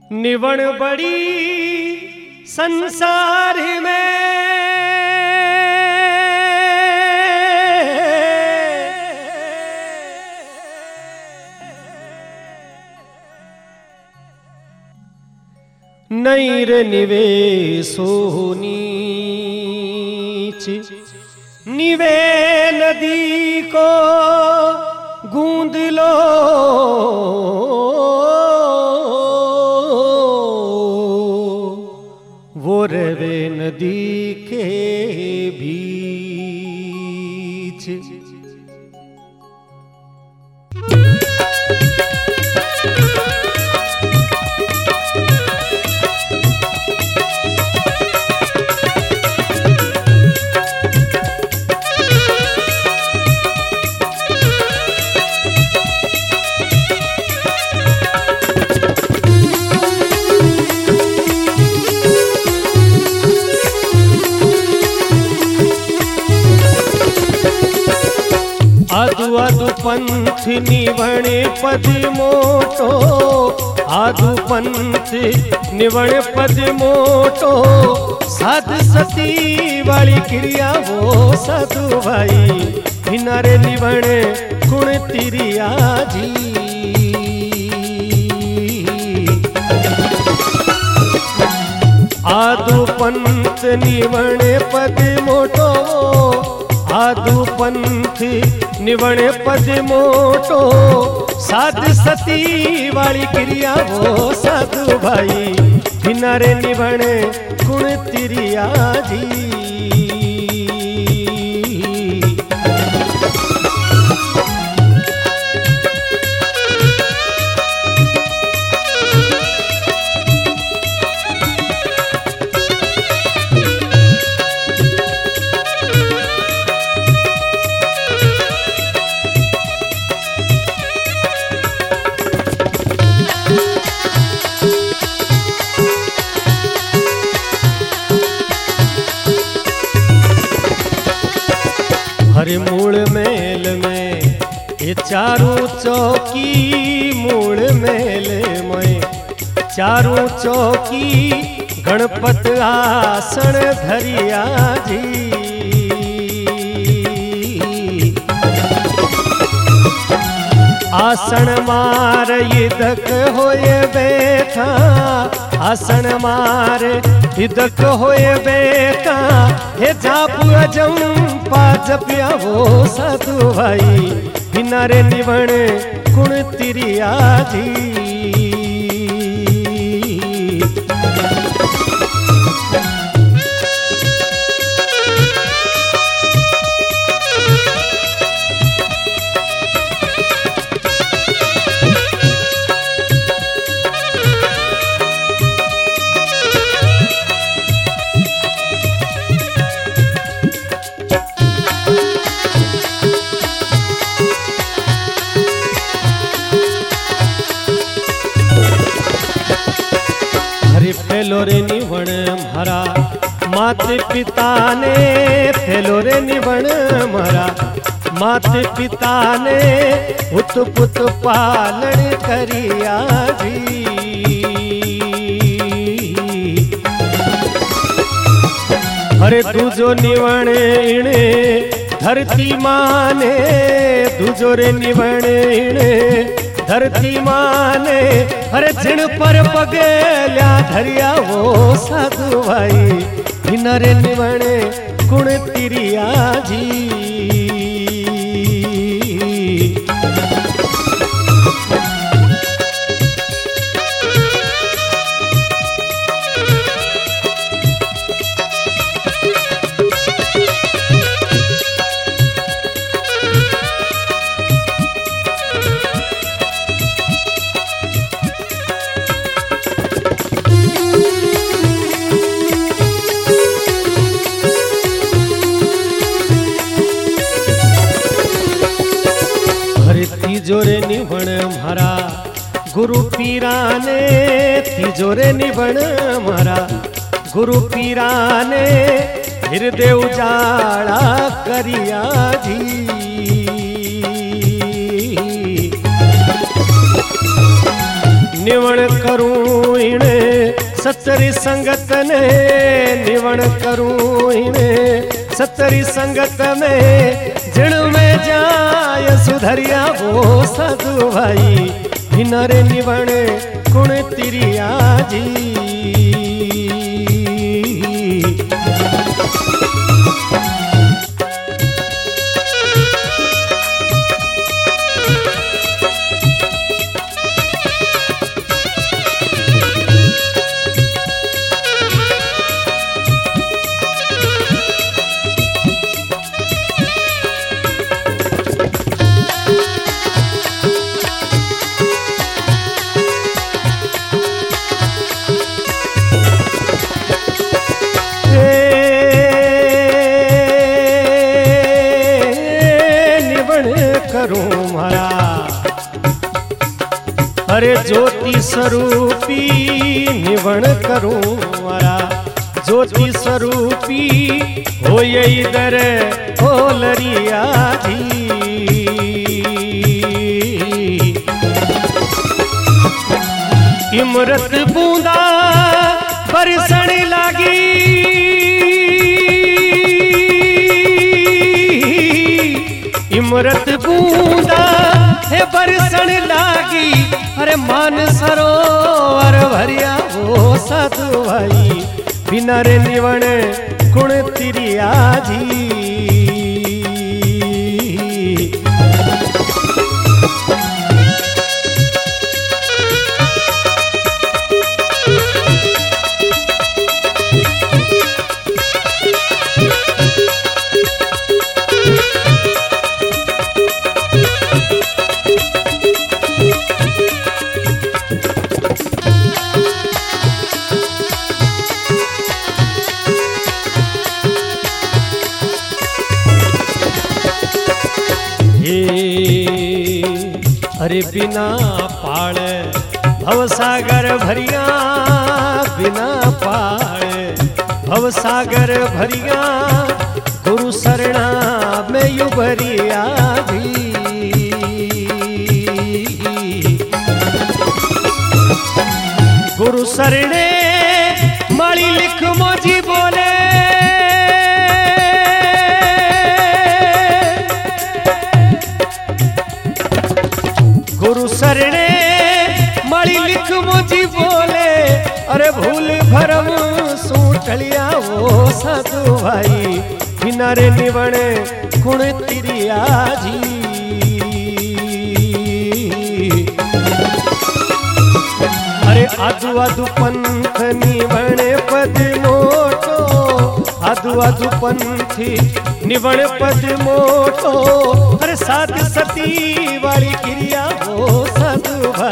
निवण बड़ी संसार में नैर निवे सोनीच निवे नदी को गूंद लो वो रवे नदी के बीच। आदु आदु पंथ निवणे पद मोटो, आदु पंथ निवणे पद मोटो, साध सती वाली क्रिया वो साधु भाई किनारे निवणे गुण तिरिया जी। आदु पंथ निवणे पद मोटो, आदु पंथ निवणे पद मोटो, साध सती वाली क्रिया वो साधु भाई किनारे निवणे गुण तिरिया जी। हरे मूल मेल में ये चारों चौकी, मूल मेल में चारों चौकी, गणपत आसन धरिया जी। आसन मार इदक होए बैठा, आसन मार इदक होए बैठा, हे जाप अजंपा जपिया वो साधु भाई किनारे निवण गुण तिरिया जी। फेलो रे निवण मारा माते पिता ने, फेलो रे निवण मारा माते पिता ने, पुत पुत पालन करिया जी। अरे दूजो निवण इणे धरती माने, दूजो रे निवण इणे धरती माने, अरे जिन पर पगेल्या धरिया वो साधु भाई किनारे निवणे गुण तिरिया जी। तिजोरे निवण मारा गुरु पीरा ने, तिजोरे निवण मारा गुरु पीरा ने, हृदय उजाड़ा करिया जी। निवण करूं इने सतरी संगत ने निवण करूं इने सतरी संगत में जिण में जाय सुधरिया वो साधु भाई हिनरे निवण कुण तिरिया जी। करूं मारा अरे ज्योति स्वरूपी निवण करूं मारा ज्योति स्वरूपी हो इधर ओलरिया जी। इमरत बूंदा बरसण लागी इमरत बूंदा है बरसण लागी अरे मान सरोवर भरिया वो साधु भाई बिना रे निवण कुण तिरिया जी। अरे बिना पाड़ भवसागर भरिया बिना पाड़ भवसागर भरिया गुरु शरणा में युबरिया भी। गुरु शरणे माली लिख मोजी बोले गुरु शरणे मणि लिख मुझी बोले अरे भूल भरम सूटलिया वो साधु भाई किनारे निवण कुण तिरिया जी। अरे आदु आदु पंथ निवण पद मोटो आदु आदु पंथी निवण पद मोटो अरे साध सती वाली क्रिया वो साधु भाई